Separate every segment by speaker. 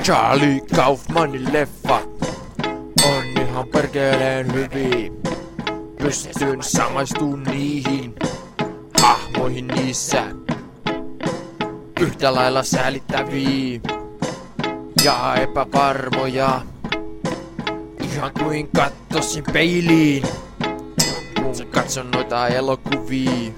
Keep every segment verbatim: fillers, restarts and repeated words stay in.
Speaker 1: Charlie Kaufmanin leffa on ihan perkeleen hyviä. Pystyn samaistumaan niihin hahmoihin niissä. Yhtä lailla säälittäviä ja epävarmoja. Ihan kuin kattosin peiliin, kun katson noita elokuvia.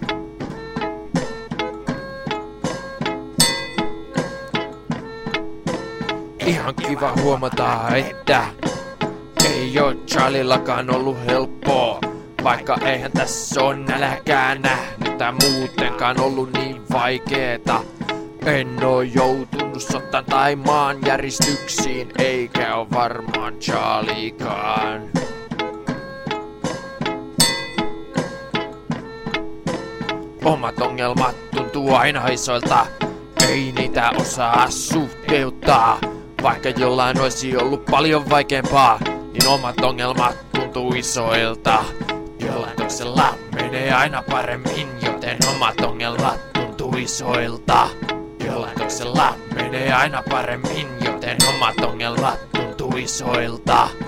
Speaker 1: Ihan kiva huomata, että ei oo Charliellakaan ollut helppoa. Vaikka eihän tässä oo nälkää nähnyt tai muutenkaan ollut niin vaikeeta. En oo joutunut sotaan tai maanjäristyksiin, eikä oo varmaan Charliekaan. Omat ongelmat tuntuu aina isoilta, ei niitä osaa suhteuttaa. Vaikka jollain olisi ollut paljon vaikeampaa, niin omat ongelmat tuntuu isoilta. Jollain toisella menee aina paremmin, joten omat ongelmat tuntuu isoilta. Jollain toisella menee aina paremmin, joten omat ongelmat tuntuu isoilta.